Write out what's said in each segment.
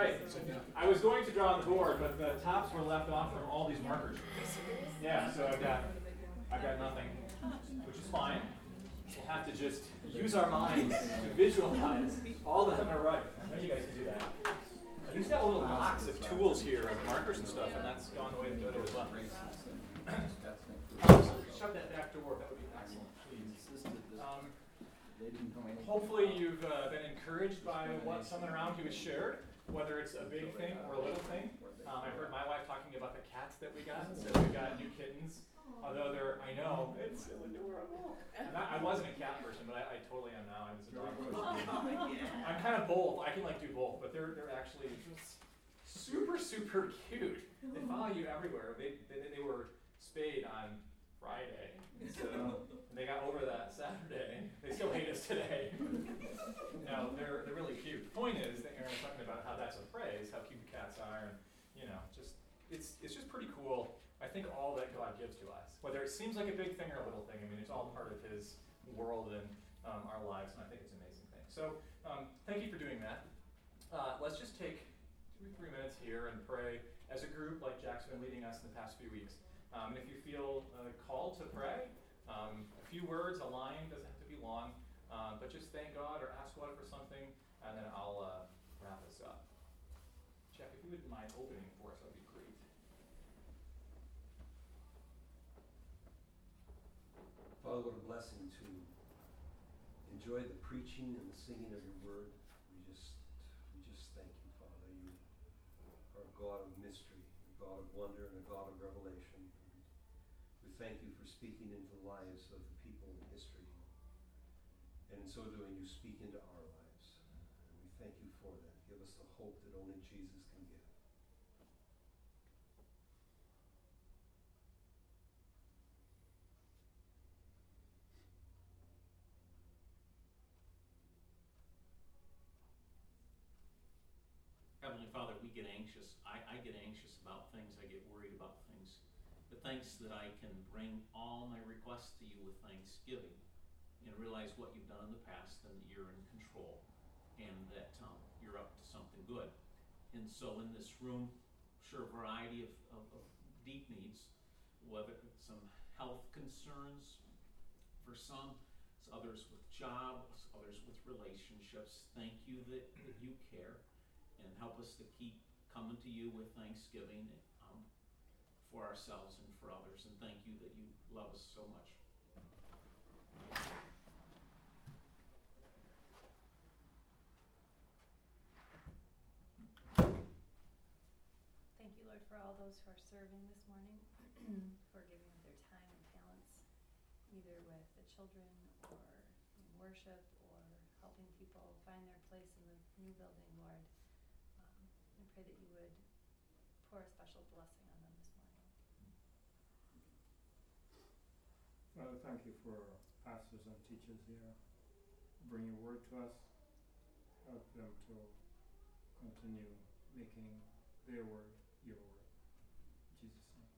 right. I was going to draw on the board, but the tops were left off from all these markers. Yeah, so I've got nothing, which is fine. We'll have to just use our minds to visualize all that on our right. I know you guys can do that. He's got a little box of tools here, of markers and stuff, and that's gone the way that Dodo was left. Shut that back door. That would be excellent, please. Hopefully you've been encouraged by what someone around you has shared, whether it's a big thing or a little thing. I heard my wife talking about the cats that we got. So we got new kittens. Although I know, it's so adorable. I wasn't a cat person, but I totally am now. I was a dog person. I'm kind of both. I can do both, but they're actually just super, super cute. They follow you everywhere. They were spayed on Friday, so they got over that Saturday. They still hate us today. No, they're really cute. The point is that Aaron was talking about how that's a praise, how cute the cats are, and it's just pretty cool. I think all that God gives to us, whether it seems like a big thing or a little thing, it's all part of His world and our lives, and I think it's an amazing thing. So thank you for doing that. Let's just take 2 or 3 minutes here and pray as a group, like Jack's been leading us in the past few weeks. If you feel called to pray, a few words, a line, doesn't have to be long, but just thank God or ask God for something, and then I'll wrap us up. Jack, if you wouldn't mind opening for us, that'd be great. Father, what a blessing to enjoy the preaching and the singing of your word. We just thank you, Father. You are a God of mystery, a God of wonder, and a God of revelation. We thank you for speaking into the lives of the people in history. And in so doing, you speak into our lives. And we thank you for that. Give us the hope that only Jesus can give. Heavenly Father, we get anxious. I get anxious about things. I get worried about things. But thanks that I can bring all my requests to you with thanksgiving and realize what you've done in the past and that you're in control and that you're up to something good. And so in this room, sure, a variety of deep needs, whether it's some health concerns for some, others with jobs, others with relationships. Thank you that you care. And help us to keep coming to you with thanksgiving for ourselves and for others. And thank you that you love us so much. Thank you, Lord, for all those who are serving this morning, for giving of their time and talents, either with the children or in worship or helping people find their place in the new building, Lord. I pray that you would pour a special blessing on them this morning. Father, thank you for pastors and teachers here. Bring your word to us. Help them to continue making their word your word. In Jesus' name.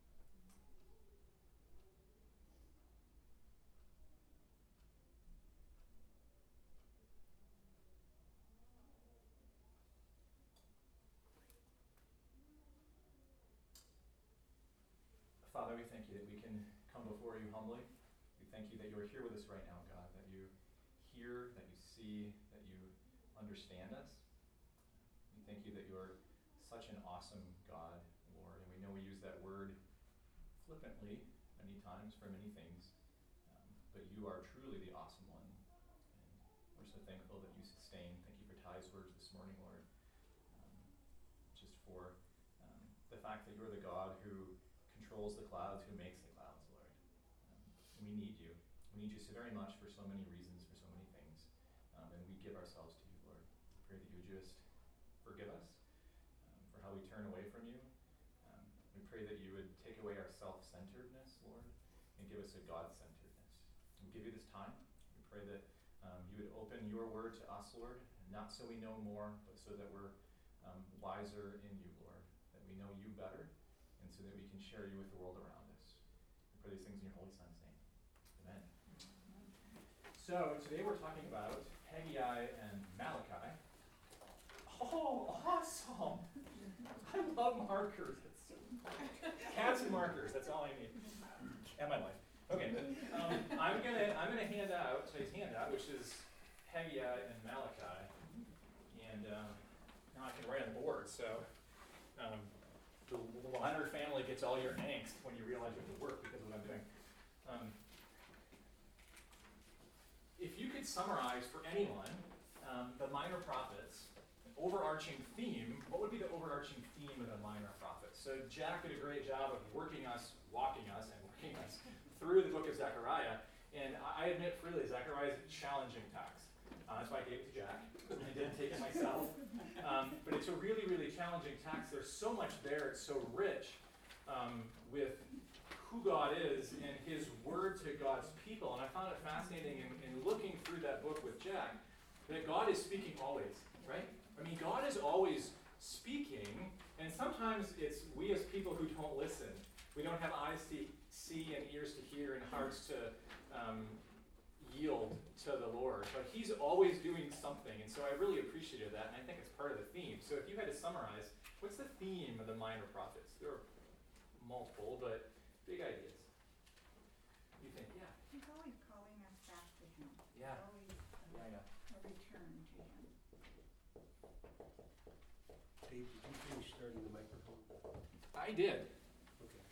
Father, we thank you that we can come before you humbly. We thank you that you are here with us right now, God, that you hear, that you see, that you understand us. We thank you that you are such an awesome God, Lord, and we know we use that word flippantly many times for many things, but you are truly the awesome one. And we're so thankful that you sustain. Thank you for Ty's words this morning, Lord, just for the fact that you're the God who controls the clouds, who makes the clouds, Lord. We need you. We need you so very much for so many reasons, for so many things. And we give ourselves to you, Lord. We pray that you would just forgive us for how we turn away from you. We pray that you would take away our self-centeredness, Lord, and give us a God-centeredness. We give you this time. We pray that you would open your word to us, Lord, not so we know more, but so that we're wiser in you, Lord, that we know you better, and so that we can share you with the world around us. We pray these things in your Holy Son's name. Amen. So today we're talking about Haggai and Malachi. Oh, awesome. I love markers. Cats and markers, that's all I need. And my life. Okay, I'm gonna hand out today's handout, which is Haggai and Malachi. And now I can write on the board, so the Leonard family gets all your angst when you realize you have to work because of what I'm doing. If you could summarize for anyone the minor prophets, an overarching theme, what would be the overarching theme of the minor prophets? So Jack did a great job of walking us through the book of Zechariah, and I admit freely, Zechariah is a challenging text. That's why I gave it to Jack. I didn't take it myself. But it's a really, really challenging text. There's so much there. It's so rich with who God is and his word to God's people. And I found it fascinating in looking through that book with Jack that God is speaking always, right? I mean, God is always speaking, and sometimes it's we as people who don't listen. We don't have eyes to see and ears to hear and hearts to yield to the Lord. But he's always doing something, and so I really appreciated that, and I think it's part of the theme. So if you had to summarize, what's the theme of the minor prophets? There are multiple, but big ideas. You think, yeah. He's always calling us back to him. Yeah. Always Yeah, I know. a return to him. Dave, did you finish starting the microphone? I did. Okay.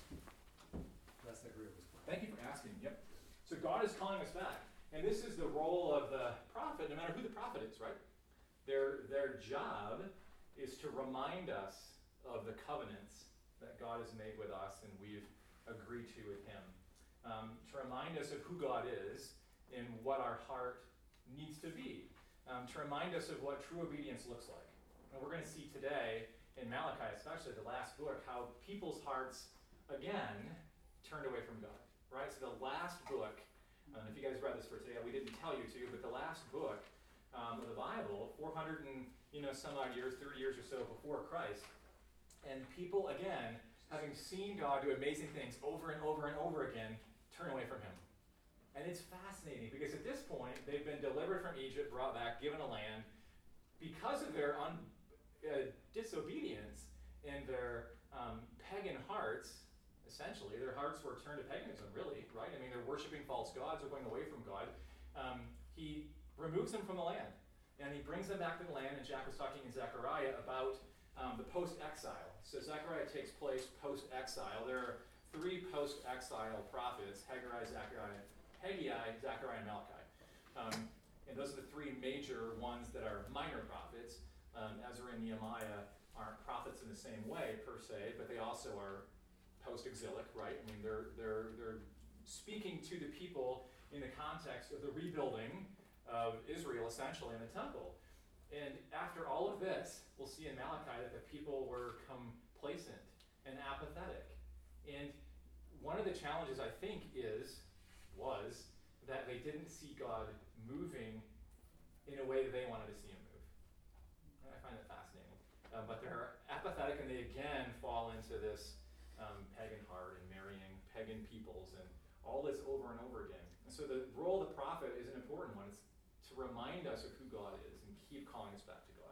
Last I heard it was fine. Thank you for asking. Yep. So God is calling us back. And this is the role of the prophet, no matter who the prophet is, right? Their job is to remind us of the covenants that God has made with us and we've agreed to with him. To remind us of who God is and what our heart needs to be. To remind us of what true obedience looks like. And we're going to see today, in Malachi especially, the last book, how people's hearts, again, turned away from God. Right? So the last book, if you guys read this for today, we didn't tell you to, but the last book of the Bible, 400 and some odd years, 30 years or so before Christ, and people, again, having seen God do amazing things over and over and over again, turn away from him. And it's fascinating because at this point, they've been delivered from Egypt, brought back, given a land. Because of their disobedience and their pagan hearts, essentially, their hearts were turned to paganism, really, right? I mean, they're worshiping false gods, they're going away from God. He removes them from the land, and he brings them back to the land, and Jack was talking in Zechariah about the post-exile. So Zechariah takes place post-exile. There are three post-exile prophets, Haggai, Zechariah, and Malachi. And those are the three major ones that are minor prophets. Ezra and Nehemiah aren't prophets in the same way, per se, but they also are post-exilic, right? I mean, they're speaking to the people in the context of the rebuilding of Israel, essentially, in the temple. And after all of this, we'll see in Malachi that the people were complacent and apathetic. And one of the challenges, I think, was that they didn't see God moving in a way that they wanted to see him move. And I find that fascinating. But they're apathetic, and they again fall into this pagan heart and marrying pagan peoples and all this over and over again. And so the role of the prophet is an important one. It's to remind us of who God is and keep calling us back to God.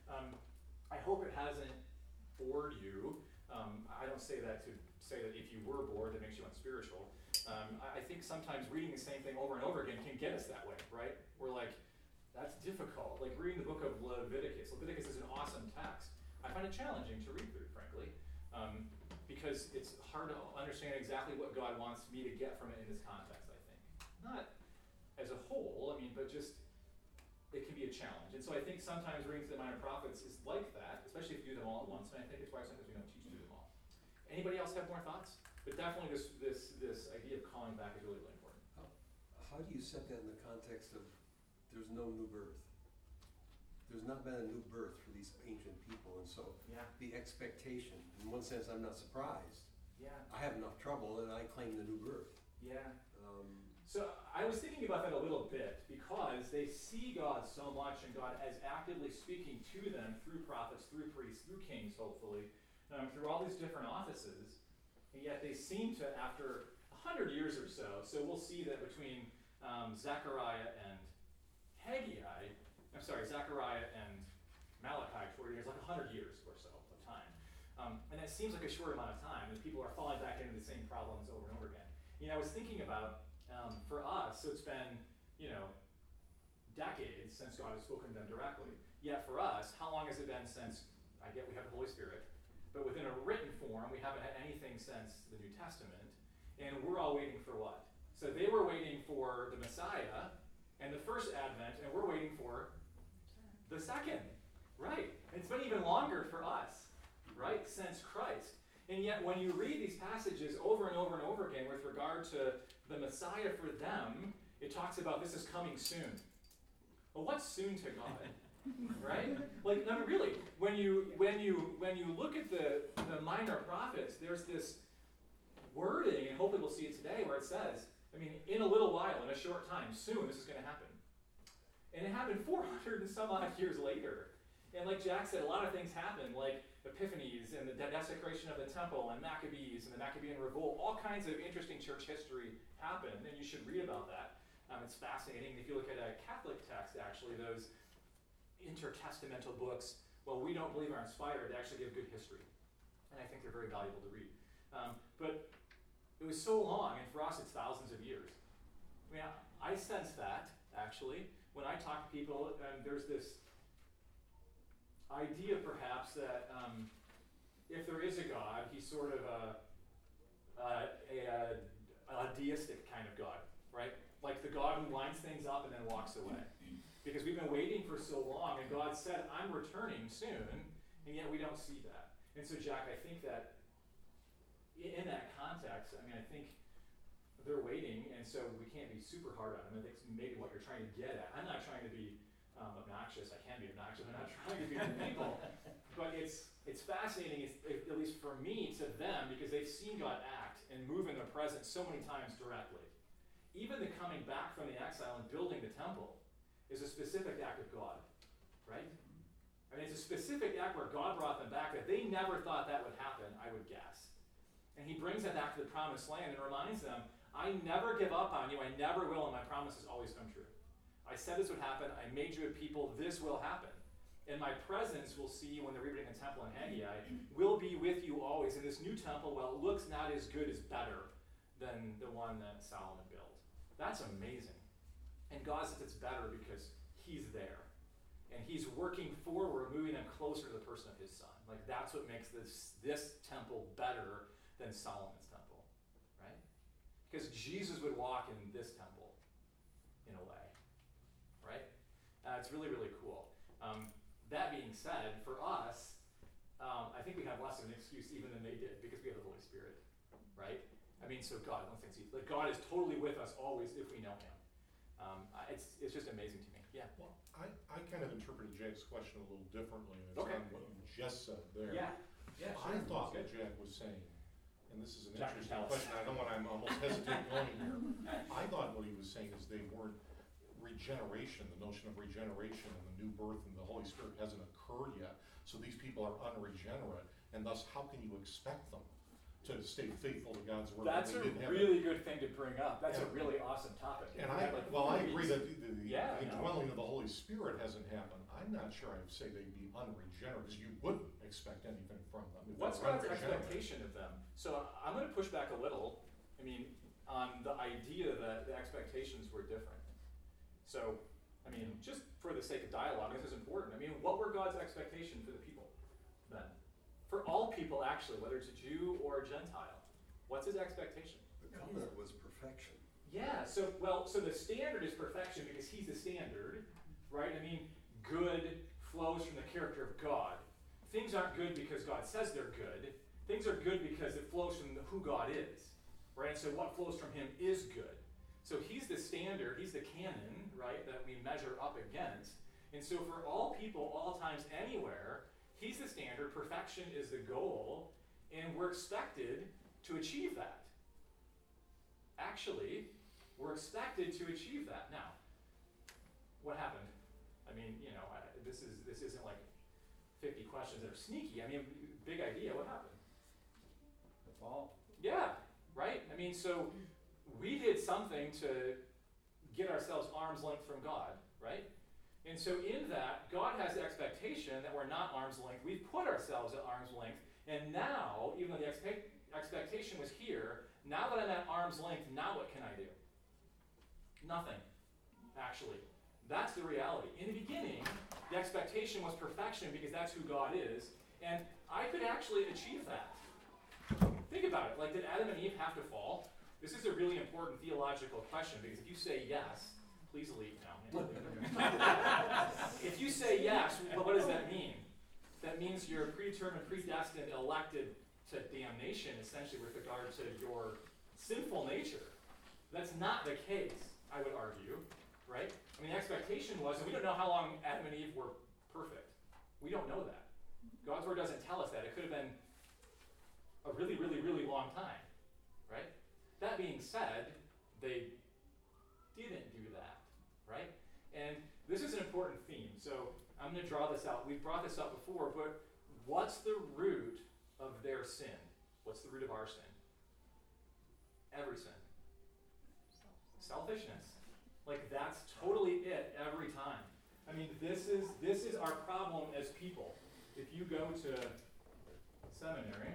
I hope it hasn't bored you. I don't say that to say that if you were bored, that makes you unspiritual. I think sometimes reading the same thing over and over again can get us that way, right? We're like, that's difficult. Like reading the book of Leviticus. Leviticus is an awesome text. I find it challenging to read through, frankly. Because it's hard to understand exactly what God wants me to get from it in this context, I think. Not as a whole, I mean, but just, it can be a challenge. And so I think sometimes reading through the minor prophets is like that, especially if you do them all at once, and I think it's why sometimes we don't teach to do them all. Anybody else have more thoughts? But definitely this idea of calling back is really, really important. How do you set that in the context of there's no new birth? There's not been a new birth for these ancient people, and so the expectation, in one sense, I'm not surprised. Yeah. I have enough trouble, and I claim the new birth. Yeah. So I was thinking about that a little bit because they see God so much, and God is actively speaking to them through prophets, through priests, through kings, hopefully, through all these different offices, and yet they seem to, after 100 years or so we'll see that between Zechariah and Malachi, 40 years, like 100 years or so of time. And that seems like a short amount of time, and people are falling back into the same problems over and over again. You know, I was thinking about, for us, so it's been, decades since God has spoken to them directly. Yet for us, how long has it been since, I get we have the Holy Spirit, but within a written form, we haven't had anything since the New Testament, and we're all waiting for what? So they were waiting for the Messiah and the first advent, and we're waiting for the second, right? It's been even longer for us, right, since Christ. And yet when you read these passages over and over and over again with regard to the Messiah for them, it talks about this is coming soon. Well, what's soon to God? Right? Like, no, really, when you look at the minor prophets, there's this wording, and hopefully we'll see it today, where it says, in a little while, in a short time, soon this is going to happen. And it happened 400 and some odd years later. And like Jack said, a lot of things happened, like Epiphanies and the desecration of the temple and Maccabees and the Maccabean revolt. All kinds of interesting church history happened, and you should read about that. It's fascinating. If you look at a Catholic text, actually, those intertestamental books, well, we don't believe are inspired. They actually give good history. And I think they're very valuable to read. But it was so long, and for us it's thousands of years. I sense that, actually. When I talk to people, there's this idea, perhaps, that if there is a God, he's sort of a deistic kind of God, right? Like the God who lines things up and then walks away. Because we've been waiting for so long, and God said, I'm returning soon, and yet we don't see that. And so, Jack, I think that in that context, I think they're waiting, and so we can't be super hard on them. I think maybe what you're trying to get at. I'm not trying to be obnoxious. I can be obnoxious. I'm not trying to be people. But it's fascinating, at least for me, to them, because they've seen God act and move in their presence so many times directly. Even the coming back from the exile and building the temple is a specific act of God, right? It's a specific act where God brought them back that they never thought that would happen, I would guess. And he brings them back to the promised land and reminds them, I never give up on you, I never will, and my promises always come true. I said this would happen, I made you a people, this will happen. And my presence, we'll see when they're rebuilding the temple in Haggai, will be with you always. And this new temple, while it looks not as good, is better than the one that Solomon built. That's amazing. And God says it's better because he's there. And he's working forward, moving them closer to the person of his son. Like, that's what makes this temple better than Solomon's temple, right? Because Jesus would walk in this temple, in a way, right? It's really, really cool. That being said, for us, I think we have less of an excuse even than they did, because we have the Holy Spirit, right? So God, one thing, like God is totally with us always if we know him. It's just amazing to me. Yeah. Well, I kind of interpreted Jack's question a little differently, and it's Okay. on what you just said there. Yeah. I thought what Jack was saying, and this is an interesting question, I know when I'm almost hesitant going here. I thought what he was saying is they weren't regeneration, the notion of regeneration and the new birth and the Holy Spirit hasn't occurred yet, so these people are unregenerate, and thus how can you expect them to stay faithful to God's word? That's a really good thing to bring up. That's a really awesome topic. And I agree that the indwelling of the Holy Spirit hasn't happened. I'm not sure I would say they'd be unregenerate, because you wouldn't expect anything from them. What's God's expectation of them? So I'm going to push back a little, on the idea that the expectations were different. So, just for the sake of dialogue, this is important. What were God's expectation for the people then? For all people, actually, whether it's a Jew or a Gentile. What's his expectation? The covenant was perfection. Yeah, so the standard is perfection because he's the standard, right? Good flows from the character of God. Things aren't good because God says they're good. Things are good because it flows from who God is, right? And so what flows from him is good. So he's the standard, he's the canon, right, that we measure up against. And so for all people, all times, anywhere, he's the standard, perfection is the goal, and we're expected to achieve that. Actually, we're expected to achieve that. Now, what happened? This isn't like 50 questions that are sneaky. Big idea, what happened? The fall. Yeah, right? So we did something to get ourselves arm's length from God, right? And so in that, God has the expectation that we're not arm's length. We've put ourselves at arm's length. And now, even though the expectation was here, now that I'm at arm's length, now what can I do? Nothing, actually. That's the reality. In the beginning, the expectation was perfection because that's who God is. And I could actually achieve that. Think about it. Like, did Adam and Eve have to fall? This is a really important theological question because if you say yes, please leave now. If you say yes, well, what does that mean? That means you're predetermined, predestined, elected to damnation, essentially, with regard to your sinful nature. That's not the case, I would argue, right? I mean, the expectation was, and we don't know how long Adam and Eve were perfect. We don't know that. God's word doesn't tell us that. It could have been a really, really, really long time, right? That being said, they didn't do that, right? And this is an important theme. So I'm going to draw this out. We've brought this up before, but what's the root of their sin? What's the root of our sin? Every sin. Selfishness. Like, that's totally it every time. I mean, this is our problem as people. If you go to seminary,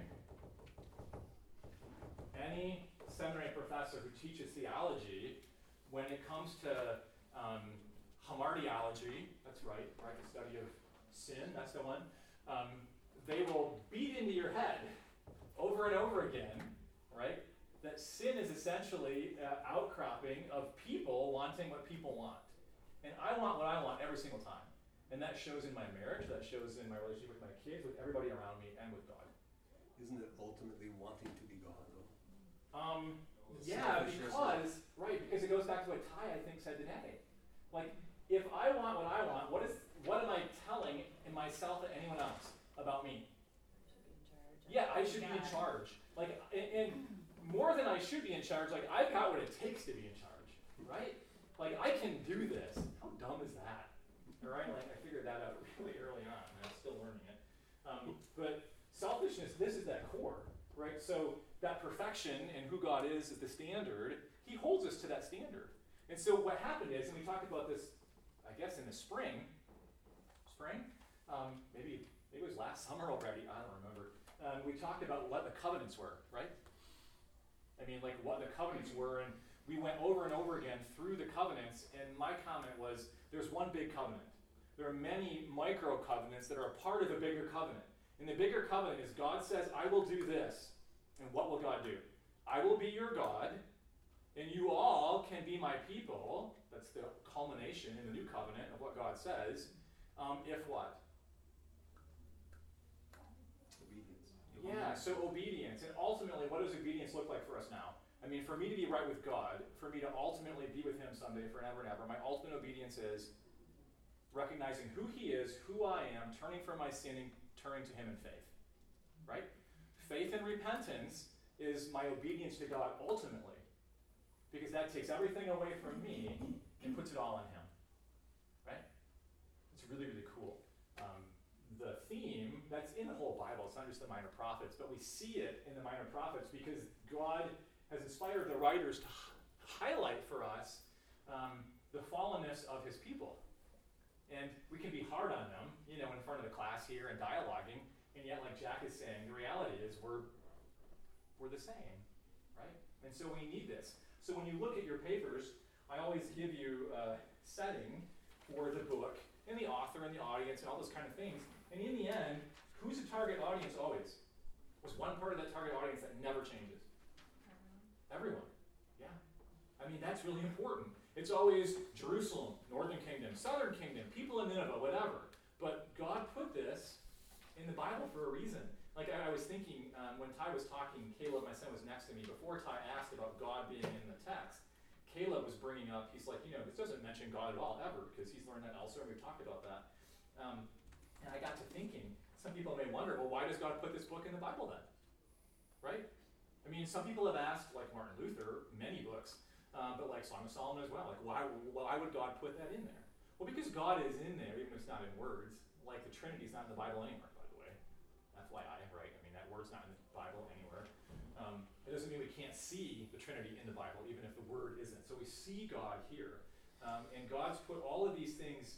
any seminary professor who teaches theology, when it comes to hamartiology, that's right, the study of sin, that's the one, they will beat into your head over and over again, right, that sin is essentially an outcropping of people wanting what people want. And I want what I want every single time. And that shows in my marriage, that shows in my relationship with my kids, with everybody around me, and with God. Isn't it ultimately wanting to be God, though? Yeah, because it goes back to what Ty, I think, said today. Like, if I want what I want, what am I telling in myself and anyone else about me? Yeah, I should be in charge. Like, and more than I should be in charge, like, I've got what it takes to be in charge, right? Like, I can do this. How dumb is that? All right, like, I figured that out really early on, and I'm still learning it. But selfishness, this is that core, right? So that perfection and who God is the standard. He holds us to that standard. And so what happened is, and we talked about this, I guess, in the spring, maybe it was last summer already, I don't remember. We talked about what the covenants were, right? I mean, like, what the covenants were, and we went over and over again through the covenants, and my comment was, there's one big covenant. There are many micro covenants that are a part of the bigger covenant. And the bigger covenant is God says, I will do this. And what will God do? I will be your God, and you all can be my people. That's the culmination in the new covenant of what God says. If what? Obedience. Yeah, so obedience. And ultimately, what does obedience look like for us now? I mean, for me to be right with God, for me to ultimately be with him someday forever and ever, my ultimate obedience is recognizing who he is, who I am, turning from my sin and turning to him in faith. Right? Faith and repentance is my obedience to God ultimately. Because that takes everything away from me and puts it all on him. Right? It's really, really cool. The theme, that's in the whole Bible, it's not just the Minor Prophets, but we see it in the Minor Prophets because God has inspired the writers to highlight for us the fallenness of his people. And we can be hard on them, in front of the class here and dialoguing, and yet, like Jack is saying, the reality is we're the same, right? And so we need this. So when you look at your papers, I always give you a setting for the book, and the author, and the audience, and all those kind of things. And in the end, who's the target audience always? There's one part of that target audience that never changes. Everyone. Yeah. I mean, that's really important. It's always Jerusalem, Northern Kingdom, Southern Kingdom, people in Nineveh, whatever. But God put this in the Bible for a reason. Like I was thinking, when Ty was talking, Caleb, my son, was next to me. Before Ty asked about God being in the text, Caleb was bringing up, he's like, this doesn't mention God at all, ever, because he's learned that elsewhere, and we've talked about that. And I got to thinking, some people may wonder, well, why does God put this book in the Bible then? Right? I mean, some people have asked, like Martin Luther, many books, but like Song of Solomon as well, like why would God put that in there? Well, because God is in there, even if it's not in words. Like the Trinity's not in the Bible anywhere, by the way. FYI, right? I mean, that word's not in the Bible anywhere. It doesn't mean we can't see the Trinity in the Bible, even if the word isn't. So we see God here. And God's put all of these things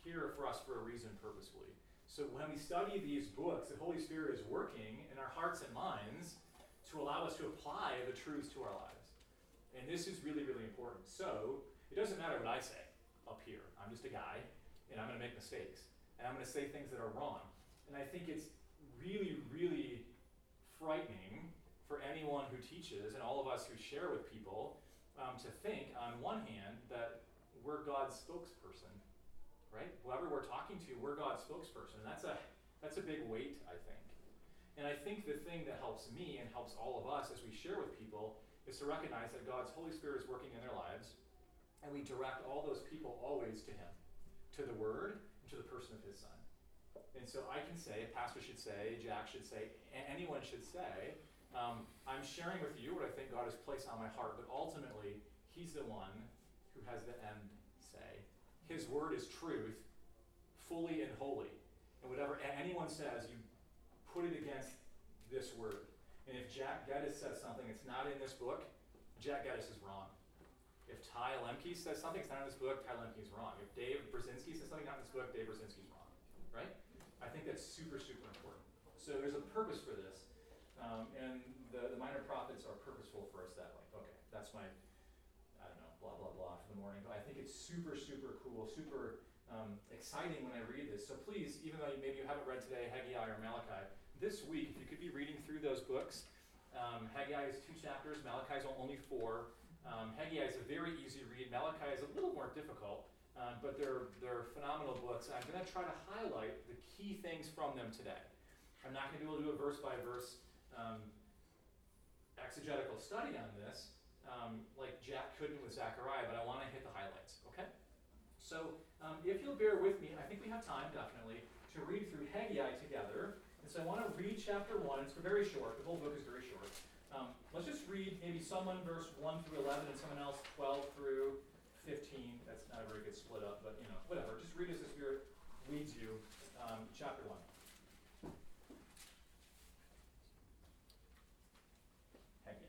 here for us for a reason purposefully. So when we study these books, the Holy Spirit is working in our hearts and minds to allow us to apply the truths to our lives. And this is really, really important. So it doesn't matter what I say up here. I'm just a guy, and I'm going to make mistakes. And I'm going to say things that are wrong. And I think it's really, really frightening for anyone who teaches and all of us who share with people to think, on one hand, that we're God's spokesperson, right? Whoever we're talking to, we're God's spokesperson. And that's a big weight, I think. And I think the thing that helps me and helps all of us as we share with people is to recognize that God's Holy Spirit is working in their lives, and we direct all those people always to Him, to the Word, and to the person of His Son. And so I can say, a pastor should say, Jack should say, anyone should say, I'm sharing with you what I think God has placed on my heart, but ultimately, He's the one who has the end say. His Word is truth, fully and wholly. And whatever anyone says, you put it against this Word. And if Jack Geddes says something that's not in this book, Jack Geddes is wrong. If Ty Lemke says something that's not in this book, Ty Lemke is wrong. If Dave Brzezinski says something not in this book, Dave Brzezinski is wrong. Right? I think that's super, super important. So there's a purpose for this. And the minor prophets are purposeful for us that way. Okay, that's my, I don't know, blah, blah, blah for the morning. But I think it's super, super cool, super exciting when I read this. So please, even though maybe you haven't read today Haggai or Malachi, this week, if you could be reading through those books, Haggai is 2 chapters, Malachi is only 4. Haggai is a very easy read. Malachi is a little more difficult, but they're phenomenal books. I'm going to try to highlight the key things from them today. I'm not going to be able to do a verse-by-verse exegetical study on this, like Jack couldn't with Zechariah, but I want to hit the highlights, okay? So if you'll bear with me, I think we have time, definitely, to read through Haggai together. And so I want to read chapter 1. It's very short. The whole book is very short. Let's just read maybe someone verse 1 through 11 and someone else 12 through 15. That's not a very good split up, but whatever. Just read as the Spirit leads you. Chapter 1. Haggai.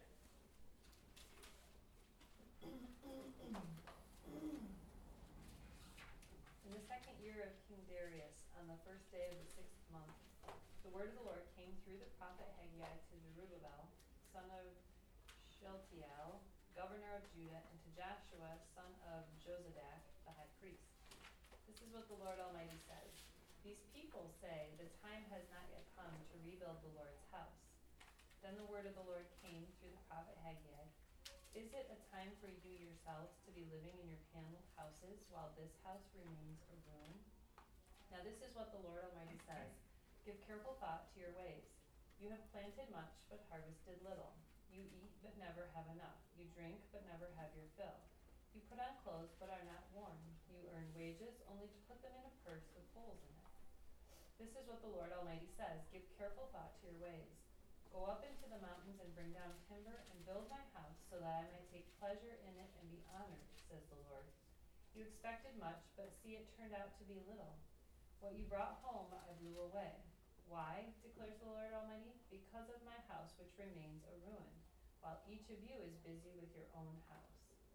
In the second year of King Darius, on the first day of the 6th month, the word of the Lord came through the prophet Haggai to Zerubbabel, son of Shealtiel, governor of Judah, and to Joshua, son of Jozadak, the high priest. This is what the Lord Almighty says. These people say, the time has not yet come to rebuild the Lord's house. Then the word of the Lord came through the prophet Haggai. Is it a time for you yourselves to be living in your paneled houses while this house remains a ruin? Now this is what the Lord Almighty says. Give careful thought to your ways. You have planted much, but harvested little. You eat, but never have enough. You drink, but never have your fill. You put on clothes, but are not warm. You earn wages, only to put them in a purse with holes in it. This is what the Lord Almighty says. Give careful thought to your ways. Go up into the mountains and bring down timber and build my house so that I may take pleasure in it and be honored, says the Lord. You expected much, but see, it turned out to be little. What you brought home I blew away. Why, declares the Lord Almighty? Because of my house which remains a ruin, while each of you is busy with your own house.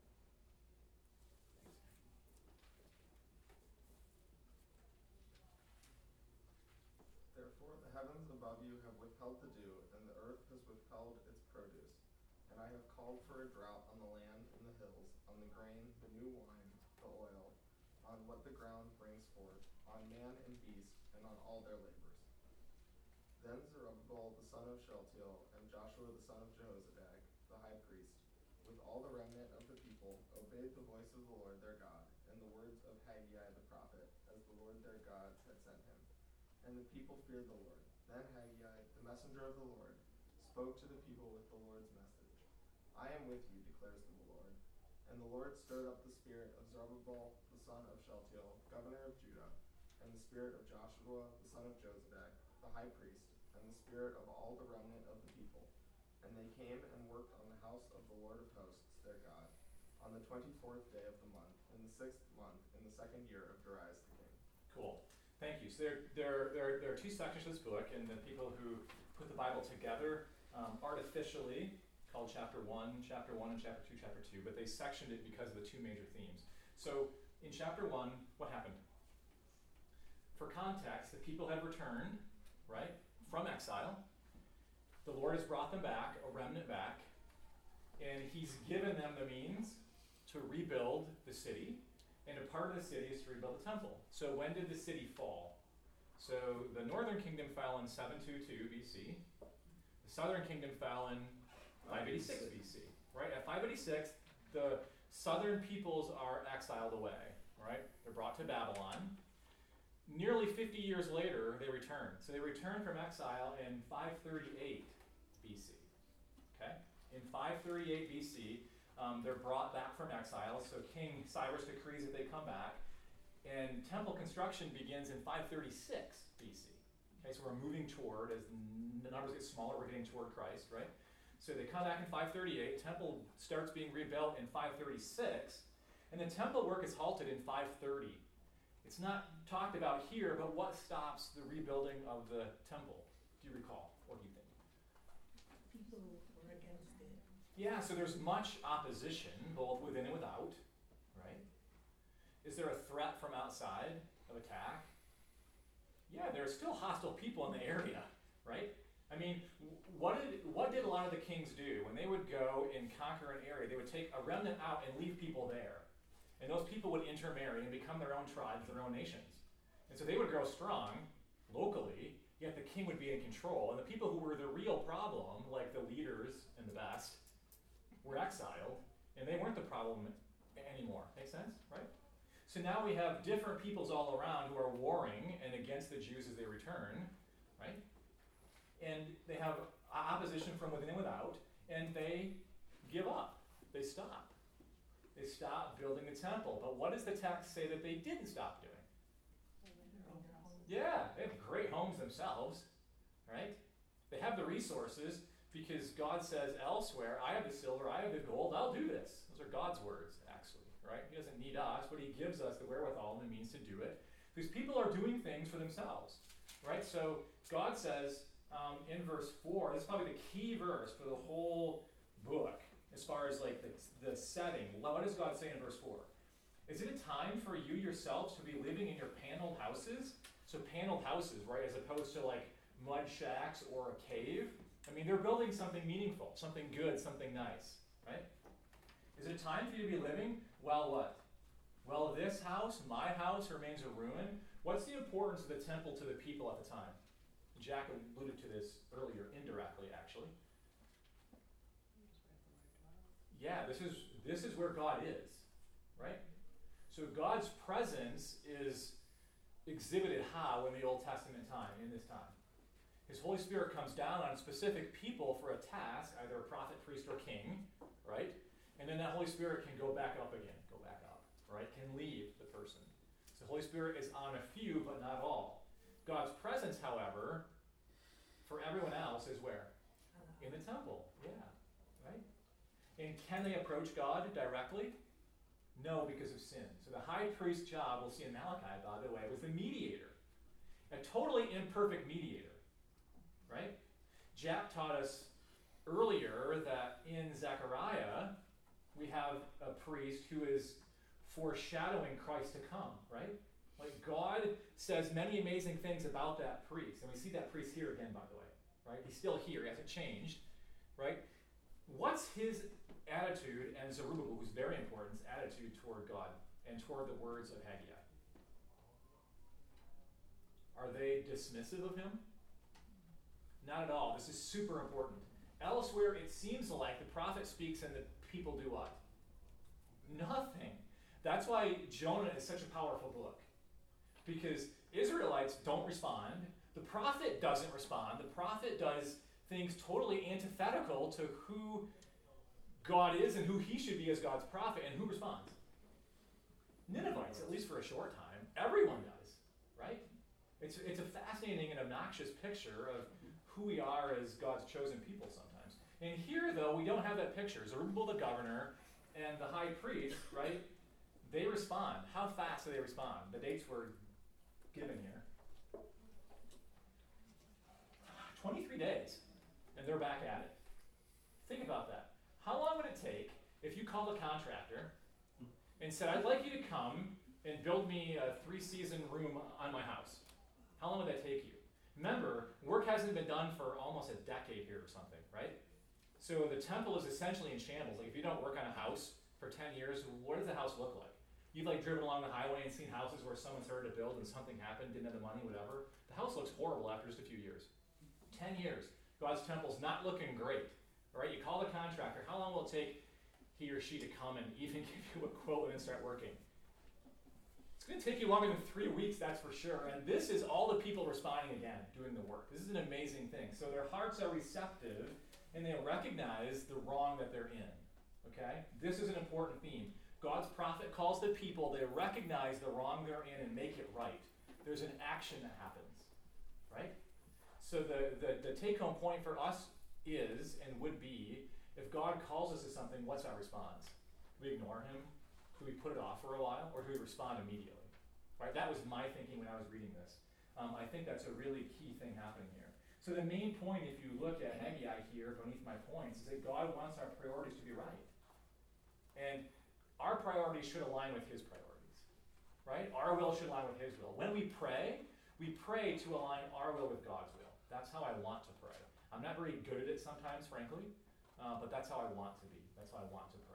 Therefore the heavens above you have withheld the dew, and the earth has withheld its produce. And I have called for a drought on the land and the hills, on the grain, the new wine, the oil, on what the ground brings forth, on man and beast, and on all their labors. Then Zerubbabel the son of Shealtiel, and Joshua the son of Jehozadak, the high priest, with all the remnant of the people, obeyed the voice of the Lord their God, and the words of Haggai the prophet, as the Lord their God had sent him. And the people feared the Lord. Then Haggai, the messenger of the Lord, spoke to the people with the Lord's message. I am with you, declares the Lord. And the Lord stirred up the spirit of Zerubbabel, the son of Shealtiel, governor of Judah, and the spirit of Joshua, the son of Jozadak, the high priest, and the spirit of all the remnant of the people. And they came and worked on the house of the Lord of hosts, their God, on the 24th day of the month, in the 6th month, in the 2nd year of Darius the king. Cool. Thank you. So there are 2 sections of this book, and the people who put the Bible together artificially called chapter 1, and chapter 2, chapter 2, but they sectioned it because of the 2 major themes. So in chapter 1, what happened? for context, the people have returned, right, from exile. The Lord has brought them back, a remnant back, and he's given them the means to rebuild the city, and a part of the city is to rebuild the temple. So when did the city fall? So the northern kingdom fell in 722 BC. The southern kingdom fell in 586 BC, right? At 586, the southern peoples are exiled away, right? They're brought to Babylon. Nearly 50 years later, they return. So they return from exile in 538 BC, okay? In 538 BC, they're brought back from exile, so King Cyrus decrees that they come back, and temple construction begins in 536 BC. Okay, so we're moving toward, as the numbers get smaller, we're getting toward Christ, right? So they come back in 538, temple starts being rebuilt in 536, and the temple work is halted in 530. It's not talked about here, but what stops the rebuilding of the temple? Do you recall? What do you think? People were against it. Yeah, so there's much opposition, both within and without, right? Is there a threat from outside of attack? Yeah, there are still hostile people in the area, right? I mean, what did a lot of the kings do? When they would go and conquer an area, they would take a remnant out and leave people there. And those people would intermarry and become their own tribes, their own nations. And so they would grow strong locally, yet the king would be in control. And the people who were the real problem, like the leaders and the best, were exiled, and they weren't the problem anymore. Make sense, right? So now we have different peoples all around who are warring and against the Jews as they return, right? And they have opposition from within and without, and they give up. They stop. They stop building the temple. But what does the text say that they didn't stop doing? Yeah, they have great homes themselves, right? They have the resources because God says elsewhere, I have the silver, I have the gold, I'll do this. Those are God's words, actually, right? He doesn't need us, but he gives us the wherewithal and the means to do it. Because people are doing things for themselves, right? So God says in verse 4, this is probably the key verse for the whole book, as far as like the setting. What does God say in verse 4? Is it a time for you yourselves to be living in your paneled houses? So paneled houses, right, as opposed to like mud shacks or a cave. I mean, they're building something meaningful, something good, something nice, right? Is it a time for you to be living? Well, what? Well, this house, my house, remains a ruin. What's the importance of the temple to the people at the time? Jack alluded to this earlier, indirectly, actually. Yeah, this is where God is, right? So God's presence is exhibited how in the Old Testament time, in this time? His Holy Spirit comes down on specific people for a task, either a prophet, priest, or king, right? And then that Holy Spirit can go back up again, right? Can leave the person. So the Holy Spirit is on a few, but not all. God's presence, however, for everyone else is where? In the temple, yeah, right? And can they approach God directly? No, because of sin. So the high priest's job, we'll see in Malachi, by the way, was the mediator. A totally imperfect mediator, right? Jack taught us earlier that in Zechariah, we have a priest who is foreshadowing Christ to come, right? Like God says many amazing things about that priest. And we see that priest here again, by the way, right? He's still here, he hasn't changed, right? What's his attitude, and Zerubbabel, who's very important, his attitude toward God and toward the words of Haggai? Are they dismissive of him? Not at all. This is super important. Elsewhere, it seems like the prophet speaks and the people do what? Nothing. That's why Jonah is such a powerful book. Because Israelites don't respond. The prophet doesn't respond. The prophet does things totally antithetical to who God is and who he should be as God's prophet. And who responds? Ninevites, at least for a short time. Everyone does, right? It's a fascinating and obnoxious picture of who we are as God's chosen people sometimes. And here, though, we don't have that picture. Zerubbabel the governor and the high priest, right? They respond. How fast do they respond? The dates were given here. 23 days, and they're back at it. Think about that. How long would it take if you called a contractor and said, I'd like you to come and build me a 3-season room on my house? How long would that take you? Remember, work hasn't been done for almost a decade here or something, right? So the temple is essentially in shambles. Like if you don't work on a house for 10 years, what does the house look like? You've like driven along the highway and seen houses where someone started to build and something happened, didn't have the money, whatever. The house looks horrible after just a few years. 10 years. God's temple's not looking great, right? You call the contractor. How long will it take he or she to come and even give you a quote and start working? It's going to take you longer than 3 weeks, that's for sure. And this is all the people responding again, doing the work. This is an amazing thing. So their hearts are receptive, and they recognize the wrong that they're in. Okay? This is an important theme. God's prophet calls the people, they recognize the wrong they're in and make it right. There's an action that happens. Right? So the take-home point for us is, and would be, if God calls us to something, what's our response? Do we ignore him? Do we put it off for a while, or do we respond immediately? Right? That was my thinking when I was reading this. I think that's a really key thing happening here. So the main point, if you look at Haggai here, beneath my points, is that God wants our priorities to be right. And our priorities should align with his priorities. Right? Our will should align with his will. When we pray to align our will with God's will. That's how I want to pray. I'm not very good at it sometimes, frankly, but that's how I want to be. That's how I want to pray.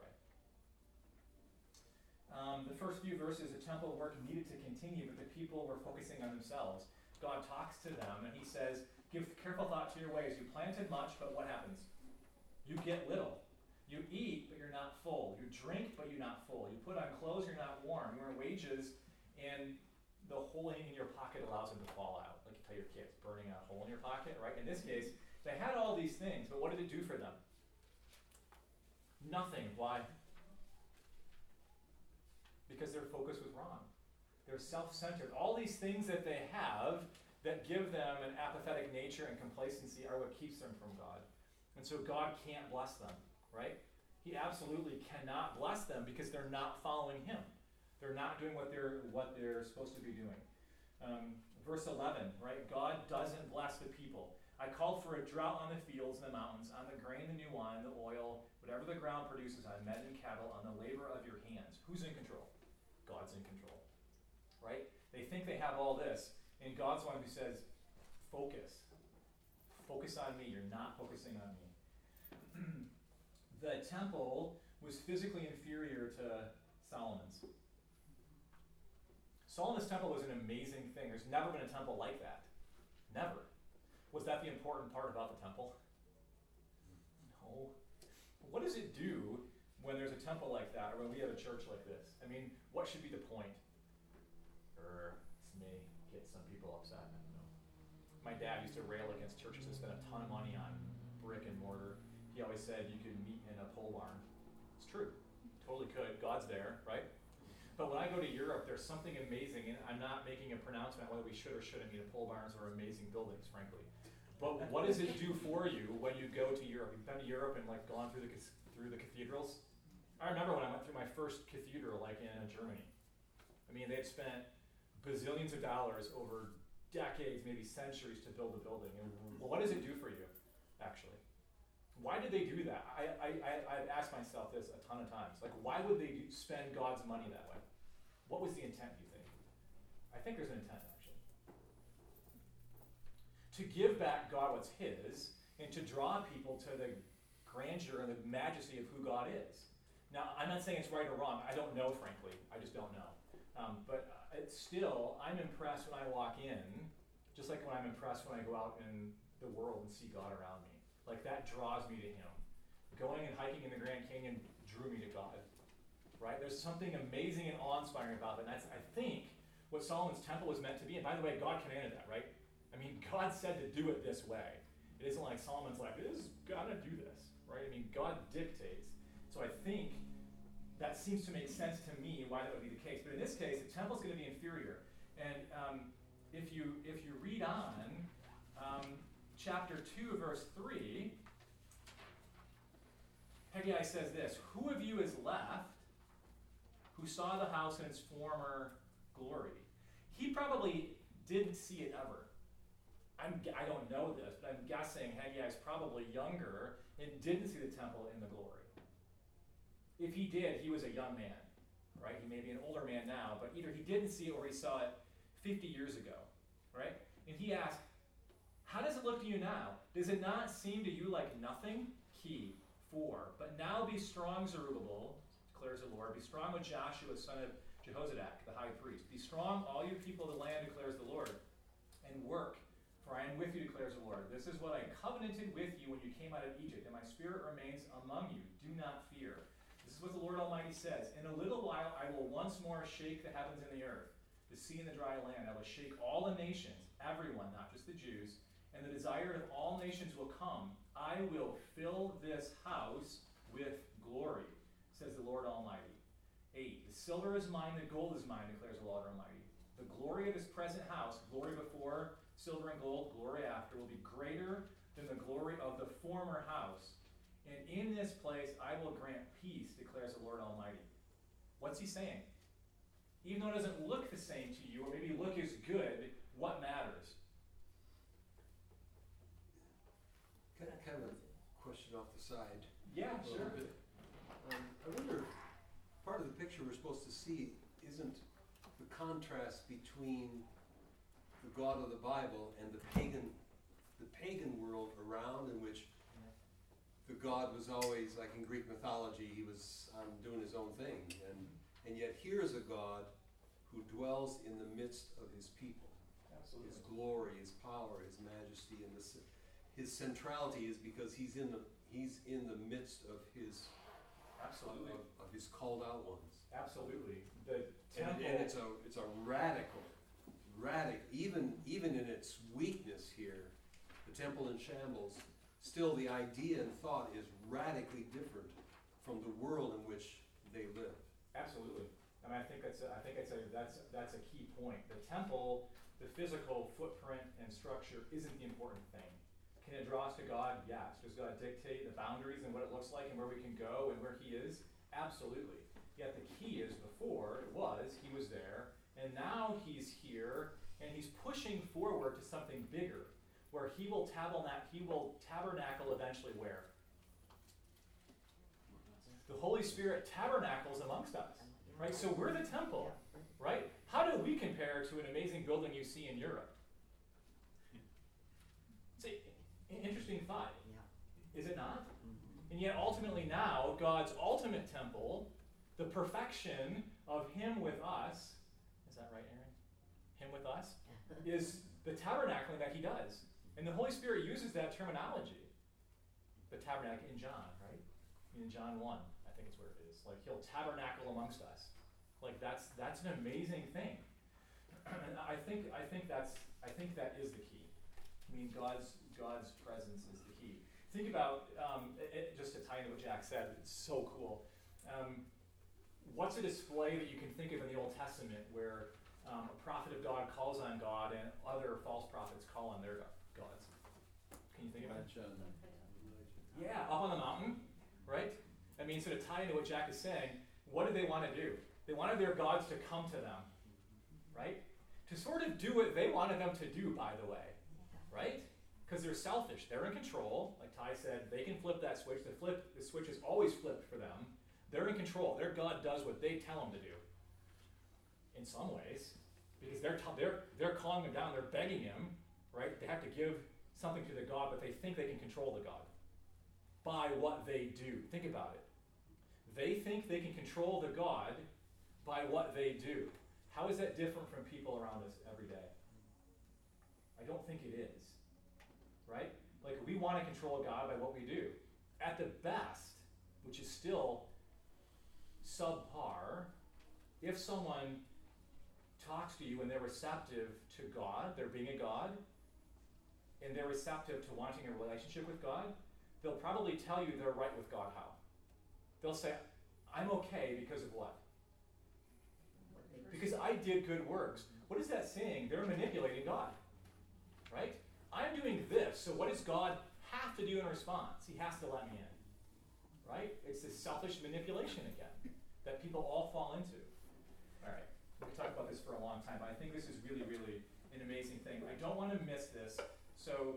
The first few verses, the temple work needed to continue, but the people were focusing on themselves. God talks to them, and he says, give careful thought to your ways. You planted much, but what happens? You get little. You eat, but you're not full. You drink, but you're not full. You put on clothes, you're not warm. You earn wages, and the hole in your pocket allows them to fall out. Like you tell your kids, burning a hole in your pocket, right? In this case, they had all these things, but what did it do for them? Nothing. Why? Because their focus was wrong. They're self-centered. All these things that they have that give them an apathetic nature and complacency are what keeps them from God. And so God can't bless them, right? He absolutely cannot bless them because they're not following him. They're not doing what they're supposed to be doing. Verse 11, right? God doesn't bless the people. I called for a drought on the fields and the mountains, on the grain, the new wine, the oil, whatever the ground produces, on men and cattle, on the labor of your hands. Who's in control? God's in control, right? They think they have all this, and God's one who says, focus. Focus on me. You're not focusing on me. The temple was physically inferior to Solomon's. Solomon's temple was an amazing thing. There's never been a temple like that. Never. Was that the important part about the temple? No. What does it do when there's a temple like that, or when we have a church like this? I mean, what should be the point? This may get some people upset. I don't know. My dad used to rail against churches that spend a ton of money on brick and mortar. He always said you could meet in a pole barn. It's true. Totally could. God's there, right? But when I go to Europe, there's something amazing, and I'm not making a pronouncement whether we should or shouldn't meet in pole barns or amazing buildings, frankly. But what does it do for you when you go to Europe? You've been to Europe and like gone through the cathedrals? I remember when I went through my first cathedral, like in Germany. I mean, they've spent bazillions of dollars over decades, maybe centuries, to build a building. And what does it do for you, actually? Why did they do that? I've asked myself this a ton of times. Like, why would they spend God's money that way? What was the intent, do you think? I think there's an intent, actually. To give back God what's his, and to draw people to the grandeur and the majesty of who God is. Now, I'm not saying it's right or wrong. I don't know, frankly. I just don't know. But it's still, I'm impressed when I walk in, just like when I'm impressed when I go out in the world and see God around me. Like, that draws me to him. Going and hiking in the Grand Canyon drew me to God. Right? There's something amazing and awe-inspiring about it. And that's, I think, what Solomon's temple was meant to be. And by the way, God commanded that, right? I mean, God said to do it this way. It isn't like Solomon's like, this is gotta do this, right? I mean, God dictates. So I think that seems to make sense to me why that would be the case. But in this case, the temple's going to be inferior. And if you read on, chapter 2, verse 3, Haggai says this, who of you is left who saw the house in its former glory? He probably didn't see it ever. I don't know this, but I'm guessing Haggai's probably younger and didn't see the temple in the glory. If he did, he was a young man, right? He may be an older man now, but either he didn't see it or he saw it 50 years ago, right? And he asked, how does it look to you now? Does it not seem to you like nothing? Key 4. But now be strong, Zerubbabel, declares the Lord. Be strong with Joshua, son of Jehozadak, the high priest. Be strong, all you people of the land, declares the Lord, and work, for I am with you, declares the Lord. This is what I covenanted with you when you came out of Egypt, and my spirit remains among you. Do not fear. This is what the Lord Almighty says. In a little while I will once more shake the heavens and the earth, the sea and the dry land. I will shake all the nations, everyone, not just the Jews, and the desire of all nations will come. I will fill this house with glory, says the Lord Almighty. 8. The silver is mine, the gold is mine, declares the Lord Almighty. The glory of this present house, glory before silver and gold, glory after, will be greater than the glory of the former house. And in this place I will grant peace, declares the Lord Almighty. What's he saying? Even though it doesn't look the same to you, or maybe look as good, what matters? Kind of a question off the side. Yeah, a little bit. I wonder if part of the picture we're supposed to see isn't the contrast between the God of the Bible and the pagan world around, in which the God was always, like in Greek mythology, he was doing his own thing, and yet here is a God who dwells in the midst of his people. Absolutely. His glory, his power, his majesty, and his centrality is because he's in the midst of his Absolutely. of his called out ones. Absolutely. The temple. And it's a radical, even in its weakness here, the temple in shambles. Still, the idea and thought is radically different from the world in which they live. Absolutely. And I think that's a key point. The temple, the physical footprint and structure isn't the important thing. Can it draw us to God? Yes. Does God dictate the boundaries and what it looks like and where we can go and where he is? Absolutely. Yet the key is, before it was, he was there, and now he's here, and he's pushing forward to something bigger, where he will tabernacle eventually where? The Holy Spirit tabernacles amongst us, right? So we're the temple, right? How do we compare to an amazing building you see in Europe? It's an interesting thought, is it not? And yet ultimately now, God's ultimate temple, the perfection of him with us, is that right, Aaron? Him with us, is the tabernacling that he does. And the Holy Spirit uses that terminology. The tabernacle in John, right? In John 1, I think it's where it is. Like, he'll tabernacle amongst us. Like, that's an amazing thing. And I think that is the key. I mean, God's presence is the key. Think about, just to tie into what Jack said, it's so cool. What's a display that you can think of in the Old Testament where a prophet of God calls on God and other false prophets call on their gods? Can you think of it? Yeah, up on the mountain, right? I mean, so to tie into what Jack is saying, what did they want to do? They wanted their gods to come to them, right? To sort of do what they wanted them to do, by the way, right? Because they're selfish. They're in control. Like Ty said, they can flip that switch. The switch is always flipped for them. They're in control. Their God does what they tell him to do. In some ways, because they're calling him down. They're begging him, right? They have to give something to the God, but they think they can control the God by what they do. Think about it. They think they can control the God by what they do. How is that different from people around us every day? I don't think it is. Right? Like, we want to control God by what we do. At the best, which is still subpar, if someone talks to you and they're receptive to God, they're being a God, and they're receptive to wanting a relationship with God, they'll probably tell you they're right with God how. They'll say, I'm okay because of what? Because I did good works. What is that saying? They're manipulating God. Right? I'm doing this, so what does God have to do in response? He has to let me in. Right? It's this selfish manipulation again that people all fall into. All right. We could talk about this for a long time, but I think this is really, really an amazing thing. I don't want to miss this. So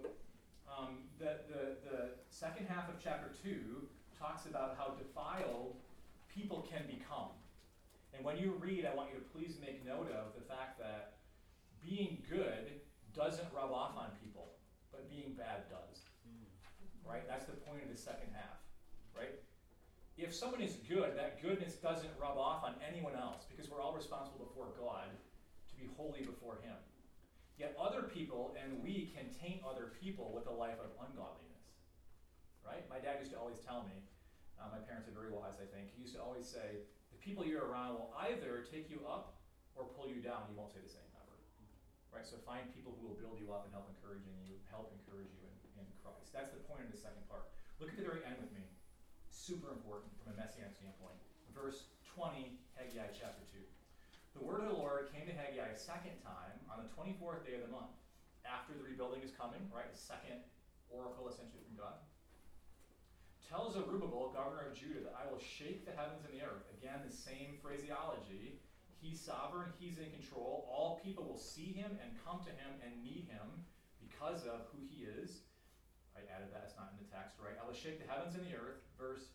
the second half of chapter 2 talks about how defiled people can become. And when you read, I want you to please make note of the fact that being good, doesn't rub off on people, but being bad does. Right? That's the point of the second half. Right? If someone is good, that goodness doesn't rub off on anyone else because we're all responsible before God to be holy before Him. Yet other people and we can taint other people with a life of ungodliness. Right? My dad used to always tell me, my parents are very wise, I think. He used to always say, the people you're around will either take you up or pull you down. You won't say the same ever. Right? So find people who will build you up and help encourage you in Christ. That's the point of the second part. Look at the very end with me. Super important from a messianic standpoint. Verse 20, Haggai chapter 2. The word of the Lord came to Haggai a second time on the 24th day of the month. After the rebuilding is coming, right? A second oracle essentially from God. Tell Zerubbabel, governor of Judah, that I will shake the heavens and the earth. Again, the same phraseology. He's sovereign, he's in control. All people will see him and come to him and need him because of who he is. I added that, it's not in the text, right? I will shake the heavens and the earth, verse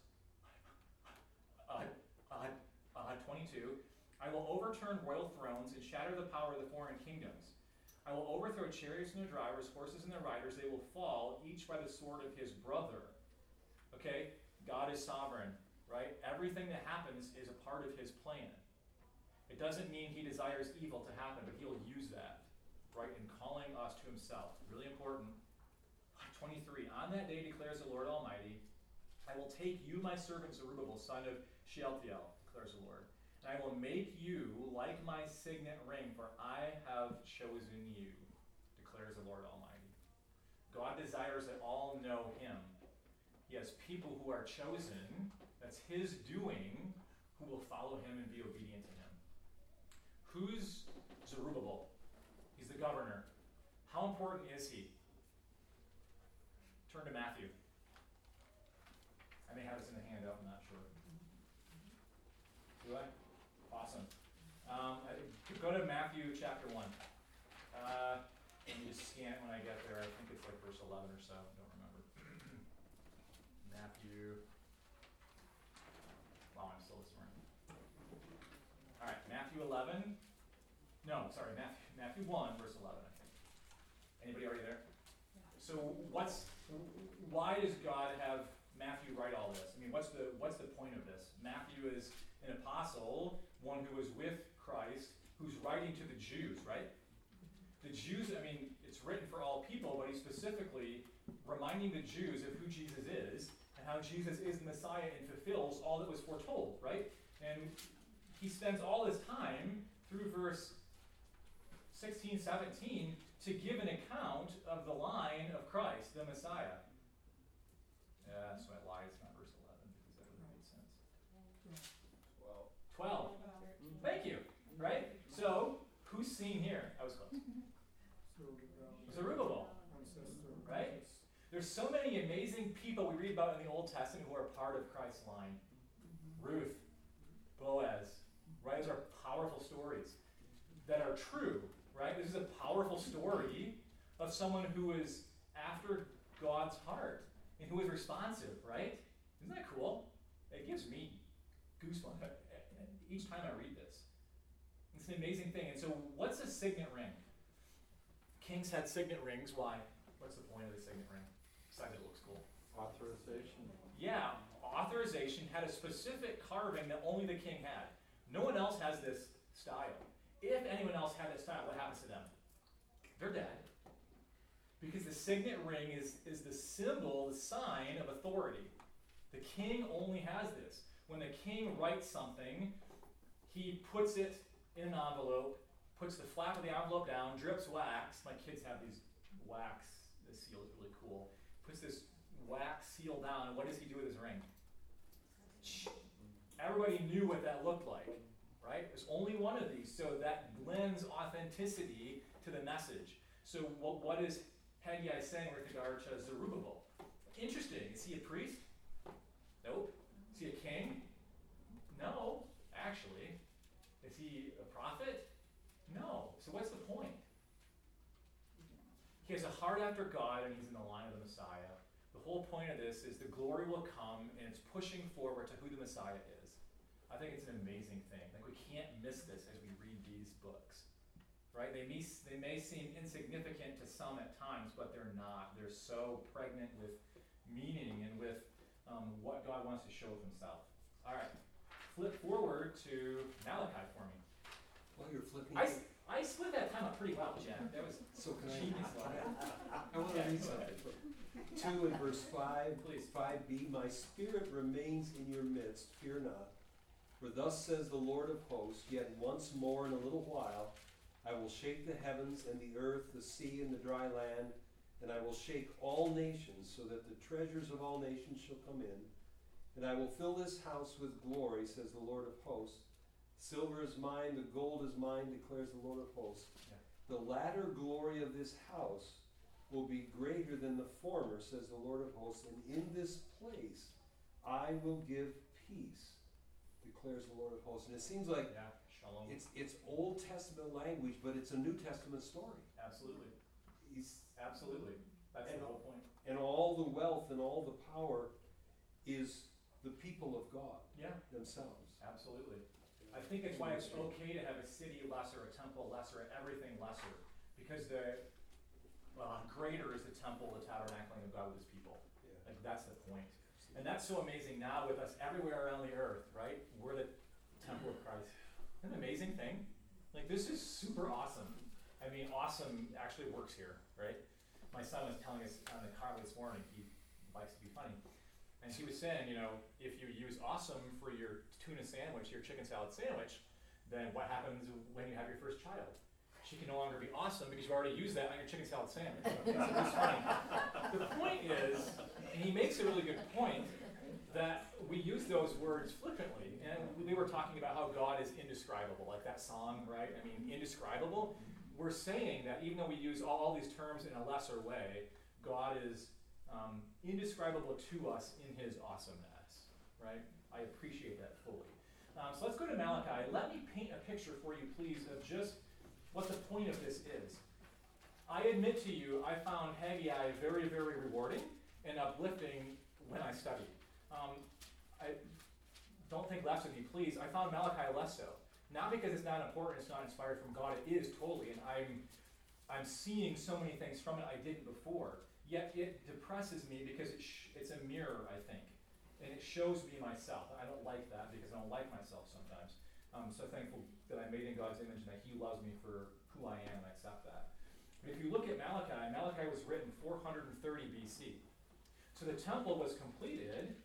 22. I will overturn royal thrones and shatter the power of the foreign kingdoms. I will overthrow chariots and their drivers, horses and their riders. They will fall, each by the sword of his brother. Okay? God is sovereign, right? Everything that happens is a part of his plan. It doesn't mean he desires evil to happen, but he'll use that, right, in calling us to himself. Really important. 23. On that day declares the Lord Almighty, I will take you, my servant Zerubbabel, son of Shealtiel, declares the Lord, and I will make you like my signet ring, for I have chosen you, declares the Lord Almighty. God desires that all know him. He has people who are chosen, that's his doing, who will follow him and be obedient to him. Who's Zerubbabel? He's the governor. How important is he? Turn to Matthew. I may have this in the handout, I'm not sure. Do I? Awesome. Go to Matthew chapter 1. Let me just scan it when I get there. I think it's like verse 11 or so. I don't remember. Matthew. Wow, I'm still this morning. All right, Matthew 11. No, sorry, Matthew 1, verse 11, I think. Anybody already there? So why does God have Matthew write all this? I mean, what's the point of this? Matthew is an apostle, one who was with Christ, who's writing to the Jews, right? The Jews, I mean, it's written for all people, but he's specifically reminding the Jews of who Jesus is and how Jesus is the Messiah and fulfills all that was foretold, right? And he spends all his time through verse 16, 17 to give an account of the line of Christ, the Messiah. That's why I lied, it's not verse 11, because that would have made sense. 12. Thank you, right? So, who's seen here? I was close. Zerubbabel, right? There's so many amazing people we read about in the Old Testament who are part of Christ's line. Ruth, Boaz, right? Those are powerful stories that are true, right? This is a powerful story of someone who is after God's heart and who is responsive, right? Isn't that cool? It gives me goosebumps each time I read this. It's an amazing thing. And so what's a signet ring? Kings had signet rings. Why? What's the point of the signet ring? Besides it looks cool. Authorization. Yeah, authorization had a specific carving that only the king had. No one else has this style. If anyone else had this style, what happens to them? They're dead. Because the signet ring is the symbol, the sign of authority. The king only has this. When the king writes something, he puts it in an envelope, puts the flap of the envelope down, drips wax. My kids have these wax. This seal is really cool. Puts this wax seal down, and what does he do with his ring? Everybody knew what that looked like, right? There's only one of these, so that lends authenticity to the message. So what is Haggai saying with regard to Zerubbabel? Interesting. Is he a priest? Nope. Is he a king? No, actually. Is he a prophet? No. So what's the point? He has a heart after God, and he's in the line of the Messiah. The whole point of this is the glory will come, and it's pushing forward to who the Messiah is. I think it's an amazing thing. Like, we can't miss this as we read these books. right? They may seem insignificant to some at times, but they're not. They're so pregnant with meaning and with what God wants to show of himself. All right, flip forward to Malachi for me. While you're flipping, I split that time up pretty well, Jen. That was so can genius. I want to read something. 2 and verse 5, Please. 5b, my spirit remains in your midst, fear not. For thus says the Lord of hosts, yet once more in a little while, I will shake the heavens and the earth, the sea and the dry land, and I will shake all nations, so that the treasures of all nations shall come in. And I will fill this house with glory, says the Lord of hosts. Silver is mine, the gold is mine, declares the Lord of hosts. Yeah. The latter glory of this house will be greater than the former, says the Lord of hosts. And in this place I will give peace, declares the Lord of hosts. And it seems like Yeah, shalom. it's Old Testament language, but it's a New Testament story. Absolutely. He's, Absolutely. That's the whole point. and all the wealth and all the power is the people of God Yeah, themselves. absolutely. I think it's why it's okay to have a city lesser, a temple lesser, everything lesser. Because greater is the temple, the tabernacling of God with his people. Yeah. Like, that's the point. And that's so amazing now with us everywhere around the earth, right? We're the temple of Christ. Isn't that an amazing thing? Like, this is super awesome. I mean, awesome actually works here, right? My son was telling us on the car this morning, he likes to be funny. And he was saying, if you use awesome for your tuna sandwich, your chicken salad sandwich, then what happens when you have your first child? She can no longer be awesome because you already used that on your chicken salad sandwich. Okay, so it's funny. The point is, and he makes a really good point, that we use those words flippantly. And we were talking about how God is indescribable, like that song, right? I mean, indescribable. We're saying that even though we use all these terms in a lesser way, God is indescribable to us in his awesomeness, right? I appreciate that fully. So let's go to Malachi. Let me paint a picture for you, please, of just what the point of this is. I admit to you, I found Haggai very, very rewarding and uplifting when I studied. I don't think less of me, please. I found Malachi less so. Not because it's not important, it's not inspired from God. It is totally, and I'm seeing so many things from it I didn't before. Yet it depresses me because it's a mirror, I think, and it shows me myself. I don't like that because I don't like myself sometimes. I'm so thankful that I'm made in God's image and that he loves me for who I am, and I accept that. But if you look at Malachi was written 430 BC. So the temple was completed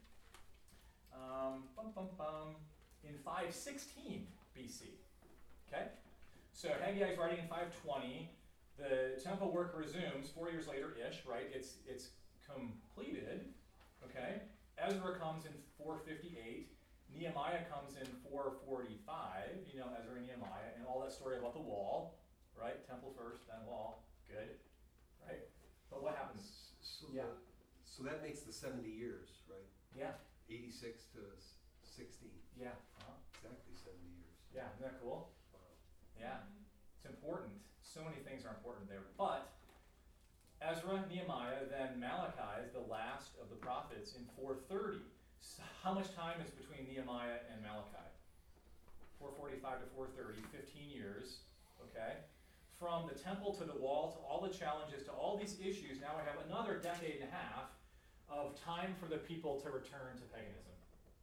in 516 BC. Okay? So Haggai is writing in 520. The temple work resumes 4 years later-ish, right? It's completed. Okay? Ezra comes in 458. Nehemiah comes in 445, Ezra and Nehemiah, and all that story about the wall, right? Temple first, then wall. Good, right? But what happens? So that makes the 70 years, right? Yeah. 86 to 16. Yeah. Exactly 70 years. Yeah, isn't that cool? Wow. Yeah. It's important. So many things are important there. But Ezra, Nehemiah, then Malachi is the last of the prophets in 430. So how much time is between Nehemiah and Malachi? 445 to 430, 15 years, okay? From the temple to the wall, to all the challenges, to all these issues, now I have another decade and a half of time for the people to return to paganism.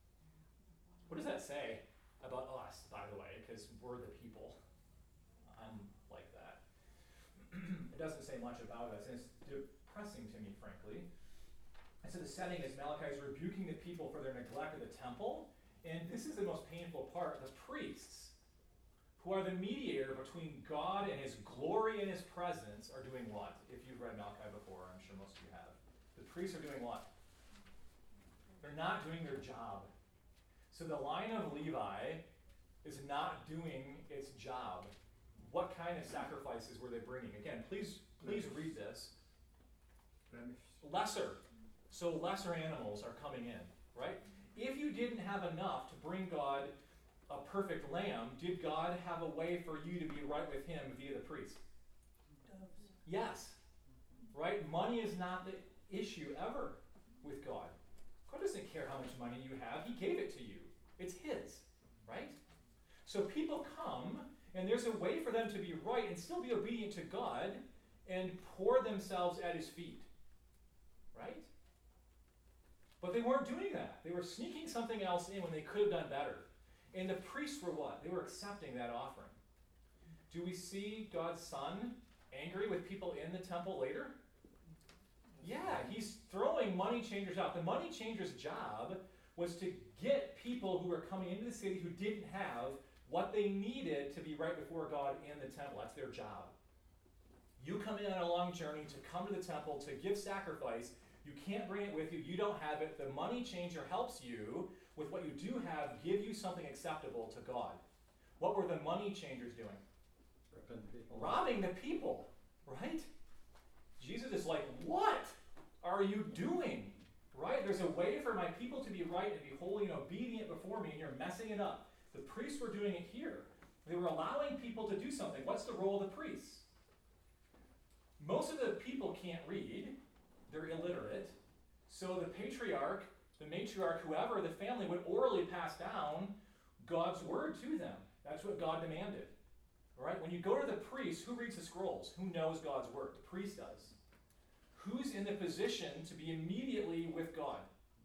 What does that say about us, by the way, because we're the people? I'm like that. It doesn't say much about us, and it's depressing to me, frankly. And so the setting is Malachi is rebuking the people for their neglect of the temple. And this is the most painful part. The priests, who are the mediator between God and his glory and his presence, are doing what? If you've read Malachi before, I'm sure most of you have. The priests are doing what? They're not doing their job. So the line of Levi is not doing its job. What kind of sacrifices were they bringing? Again, please read this. Lesser. So lesser animals are coming in, right? If you didn't have enough to bring God a perfect lamb, did God have a way for you to be right with him via the priest? Doves. Yes. Right? Money is not the issue ever with God. God doesn't care how much money you have. He gave it to you. It's his, right? So people come And there's a way for them to be right and still be obedient to God and pour themselves at his feet. Right? But they weren't doing that. They were sneaking something else in when they could have done better. And the priests were what? They were accepting that offering. Do we see God's Son angry with people in the temple later? Yeah, he's throwing money changers out. The money changers' job was to get people who were coming into the city who didn't have what they needed to be right before God in the temple. That's their job. You come in on a long journey to come to the temple to give sacrifice. You can't bring it with you. You don't have it. The money changer helps you with what you do have, give you something acceptable to God. What were the money changers doing? Robbing the people, right? Jesus is like, what are you doing? Right? There's a way for my people to be right and be holy and obedient before me, and you're messing it up. The priests were doing it here. They were allowing people to do something. What's the role of the priests? Most of the people can't read. They're illiterate. So the patriarch, the matriarch, whoever, the family would orally pass down God's word to them. That's what God demanded. Right? When you go to the priest, who reads the scrolls? Who knows God's word? The priest does. Who's in the position to be immediately with God?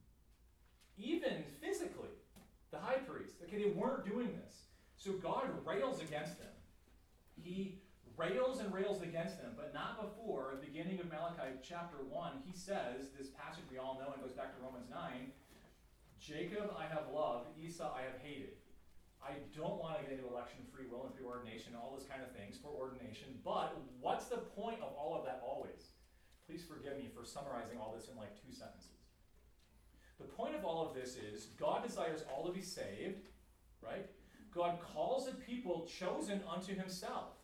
Even physically, the high priest. Okay, they weren't doing this. So God rails against them. He rails and rails against them, but not before the beginning of Malachi chapter 1. He says, this passage we all know and goes back to Romans 9, Jacob I have loved, Esau I have hated. I don't want to get into election, free will, and preordination, all those kind of things for ordination, but what's the point of all of that always? Please forgive me for summarizing all this in like 2 sentences. The point of all of this is God desires all to be saved, right? God calls a people chosen unto himself.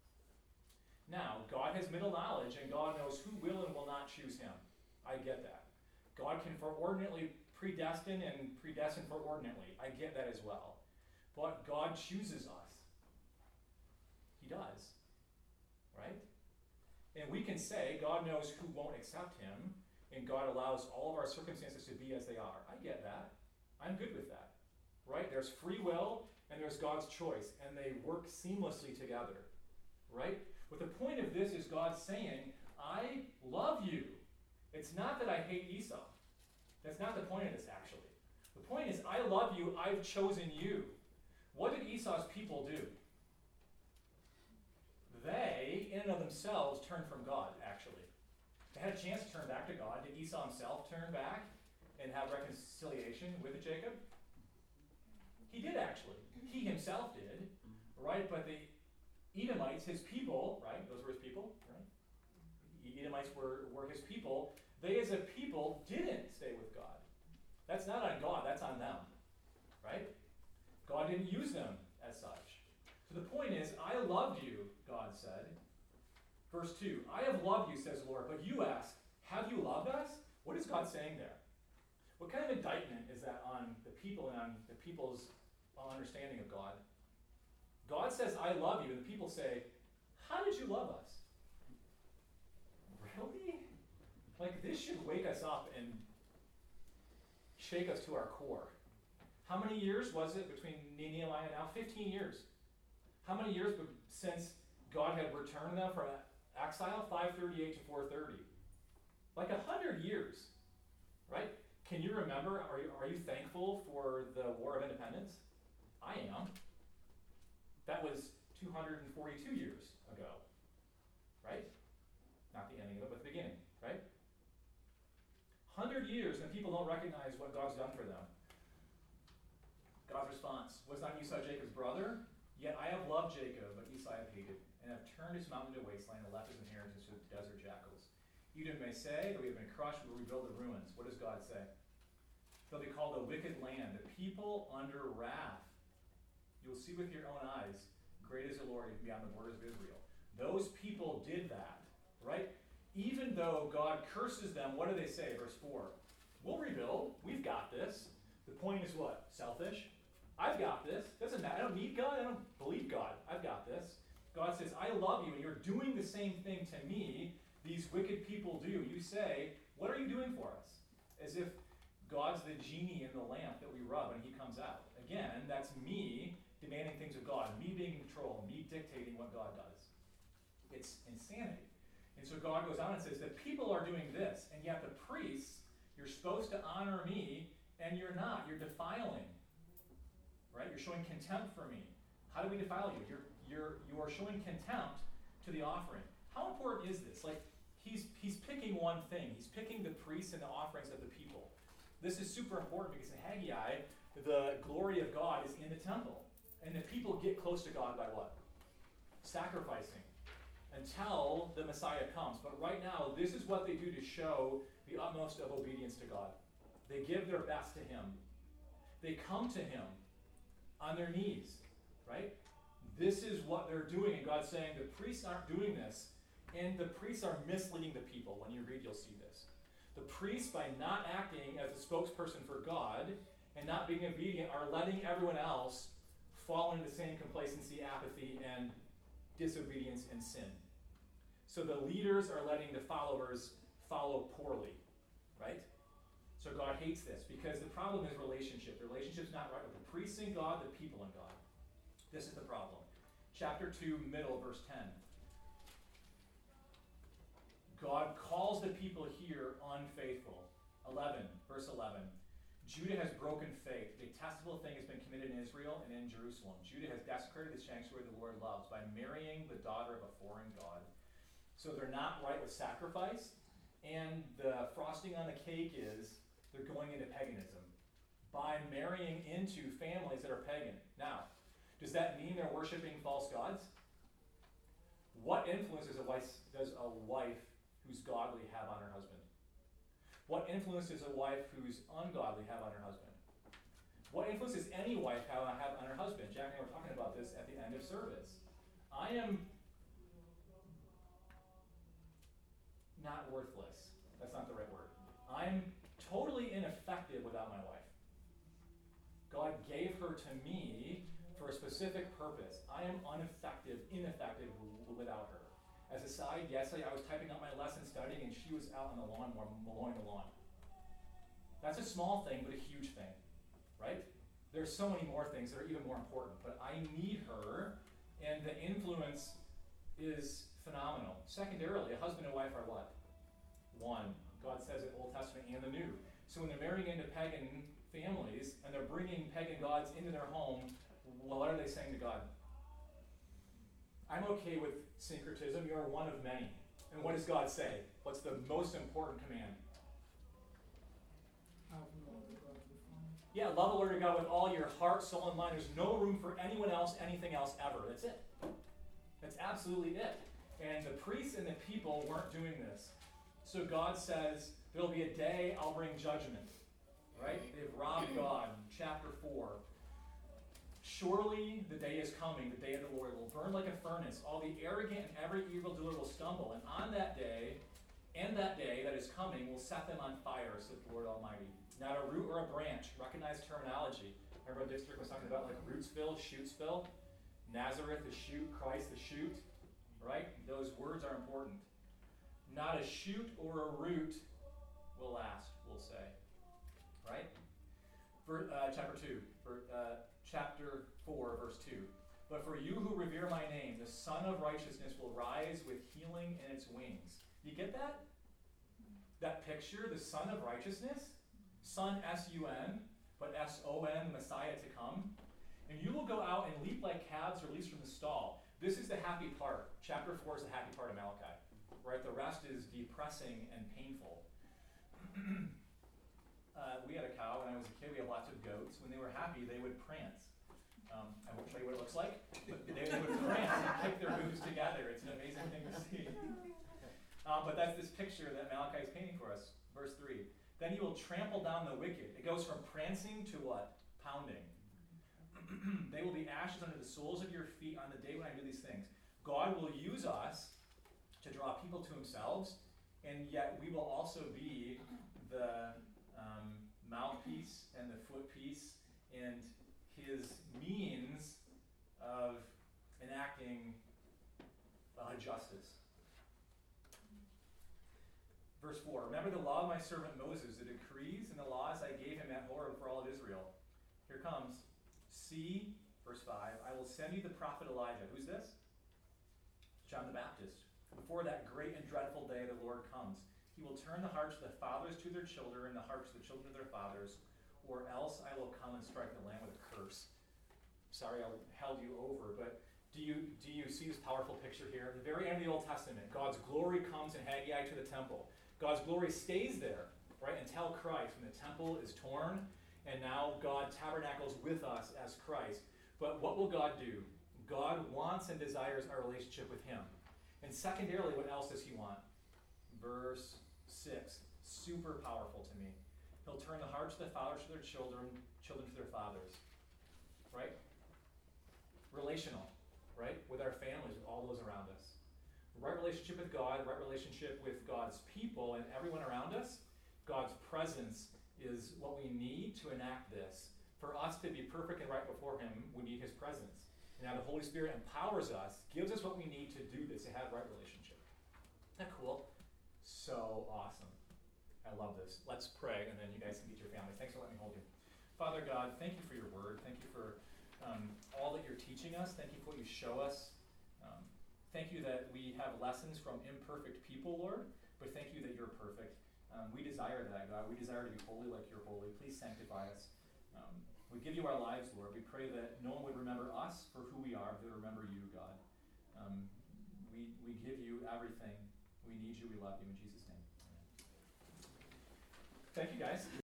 Now, God has middle knowledge, and God knows who will and will not choose him. I get that. God can foreordinately predestine and predestine foreordinately. I get that as well. But God chooses us. He does. Right? And we can say God knows who won't accept him, and God allows all of our circumstances to be as they are. I get that. I'm good with that. Right? There's free will, and there's God's choice, and they work seamlessly together. Right? But the point of this is God saying, I love you. It's not that I hate Esau. That's not the point of this, actually. The point is, I love you, I've chosen you. What did Esau's people do? They, in and of themselves, turned from God, actually. They had a chance to turn back to God. Did Esau himself turn back and have reconciliation with Jacob? He did, actually. He himself did, right? But the Edomites, his people, right? Those were his people, right? Edomites were his people. They, as a people, didn't stay with God. That's not on God, that's on them, right? God didn't use them as such. So the point is, I loved you, God said. Verse 2, I have loved you, says the Lord, but you ask, have you loved us? What is God saying there? What kind of indictment is that on the people and on the people's understanding of God? God says, I love you, and the people say, how did you love us? Really? Like, this should wake us up and shake us to our core. How many years was it between Nehemiah and now? 15 years. How many years since God had returned them from exile? 538 to 430. Like 100 years, right? Can you remember, are you thankful for the War of Independence? I am. That was 242 years ago, right? Not the ending of it, but the beginning, right? 100 years and people don't recognize what God's done for them. God's response, was not Esau Jacob's brother? Yet I have loved Jacob, but Esau I have hated, and have turned his mountain to wasteland and left his inheritance to the desert jackals. Edom may say that we have been crushed, we will rebuild the ruins. What does God say? They'll be called a wicked land, a people under wrath. You will see with your own eyes, great is the Lord beyond the borders of Israel. Those people did that, right? Even though God curses them, what do they say? Verse 4, we'll rebuild, we've got this. The point is what? Selfish? I've got this. Doesn't matter. I don't need God. I don't believe God. I've got this. God says, I love you, and you're doing the same thing to me these wicked people do. You say, what are you doing for us? As if God's the genie in the lamp that we rub and he comes out. Again, that's me demanding things of God, me being in control, me dictating what God does. It's insanity. And so God goes on and says, the people are doing this, and yet the priests, you're supposed to honor me, and you're not. You're defiling. Right? You're showing contempt for me. How do we defile you? You are showing contempt to the offering. How important is this? Like, he's picking one thing. He's picking the priests and the offerings of the people. This is super important because in Haggai, the glory of God is in the temple. And the people get close to God by what? Sacrificing. Until the Messiah comes. But right now, this is what they do to show the utmost of obedience to God. They give their best to him. They come to him on their knees, right? This is what they're doing, and God's saying the priests aren't doing this, and the priests are misleading the people. When you read, you'll see this. The priests, by not acting as a spokesperson for God and not being obedient, are letting everyone else fall into the same complacency, apathy, and disobedience and sin. So the leaders are letting the followers follow poorly, right? So God hates this because the problem is relationship. The relationship's not right with the priests and God, the people and God. This is the problem. Chapter 2, middle, verse 10. God calls the people here unfaithful. 11, verse 11. Judah has broken faith. A detestable thing has been committed in Israel and in Jerusalem. Judah has desecrated the sanctuary the Lord loves by marrying the daughter of a foreign god. So they're not right with sacrifice, and the frosting on the cake is they're going into paganism by marrying into families that are pagan. Now, does that mean they're worshiping false gods? What influence does a wife who's godly have on her husband? What influence does a wife who's ungodly have on her husband? What influence does any wife have on her husband? Jack and I were talking about this at the end of service. I am not worthless. That's not the right word. I'm totally ineffective without my wife. God gave her to me for a specific purpose. I am ineffective without her. As a side, yesterday I was typing out my lesson studying and she was out on the lawn mowing the lawn. That's a small thing, but a huge thing, right? There's so many more things that are even more important, but I need her, and the influence is phenomenal. Secondarily, a husband and wife are what? One. God says it, Old Testament and the New. So when they're marrying into pagan families and they're bringing pagan gods into their home, well, what are they saying to God? I'm okay with syncretism. You are one of many. And what does God say? What's the most important command? Yeah, love the Lord your God with all your heart, soul, and mind. There's no room for anyone else, anything else ever. That's it. That's absolutely it. And the priests and the people weren't doing this. So God says, there'll be a day I'll bring judgment. Right? They've robbed God. Chapter 4. Surely the day is coming, the day of the Lord will burn like a furnace. All the arrogant and every evildoer will stumble. And on that day, and that day that is coming, will set them on fire, says the Lord Almighty. Not a root or a branch. Recognize terminology. Remember District was talking about like Rootsville, Shootsville. Nazareth, the shoot. Christ, the shoot. Right? Those words are important. Not a shoot or a root will last, we'll say. Right? Chapter 4, verse 2. But for you who revere my name, the Son of Righteousness will rise with healing in its wings. You get that? That picture, the Son of Righteousness? Son, S-U-N, but S-O-N, the Messiah to come. And you will go out and leap like calves released from the stall. This is the happy part. Chapter 4 is the happy part of Malachi. Right? The rest is depressing and painful. We had a cow when I was a kid. We had lots of goats. When they were happy, they would prance. I won't show you what it looks like, but they would prance and kick their hooves together. It's an amazing thing to see. But that's this picture that Malachi is painting for us. Verse 3. Then you will trample down the wicked. It goes from prancing to what? Pounding. They will be ashes under the soles of your feet on the day when I do these things. God will use us to draw people to himself, and yet we will also be the mouthpiece and the footpiece and his means of enacting justice. Verse 4, remember the law of my servant Moses, the decrees and the laws I gave him at Horeb for all of Israel. Here comes. See, verse verse 5, I will send you the prophet Elijah. Who's this? John the Baptist. Before that great and dreadful day the Lord comes, he will turn the hearts of the fathers to their children and the hearts of the children to their fathers, or else I will come and strike the land with a curse. Sorry I held you over, but do you see this powerful picture here? At the very end of the Old Testament, God's glory comes in Haggai to the temple. God's glory stays there, right, until Christ, when the temple is torn, and now God tabernacles with us as Christ. But what will God do? God wants and desires our relationship with him. And secondarily, what else does he want? Verse 6, super powerful to me. He'll turn the hearts of the fathers to their children, children to their fathers. Right? Relational, right? With our families, with all those around us. Right relationship with God, right relationship with God's people and everyone around us. God's presence is what we need to enact this. For us to be perfect and right before him, we need his presence. And now the Holy Spirit empowers us, gives us what we need to do this, to have right relationship. Isn't that cool? So awesome. I love this. Let's pray, and then you guys can get your families. Thanks for letting me hold you. Father God, thank you for your word. Thank you for all that you're teaching us. Thank you for what you show us. Thank you that we have lessons from imperfect people, Lord, but thank you that you're perfect. We desire that, God. We desire to be holy like you're holy. Please sanctify us. We give you our lives, Lord. We pray that no one would remember us for who we are, but they remember you, God. We give you everything. We need you. We love you. In Jesus' name. Amen. Thank you, guys.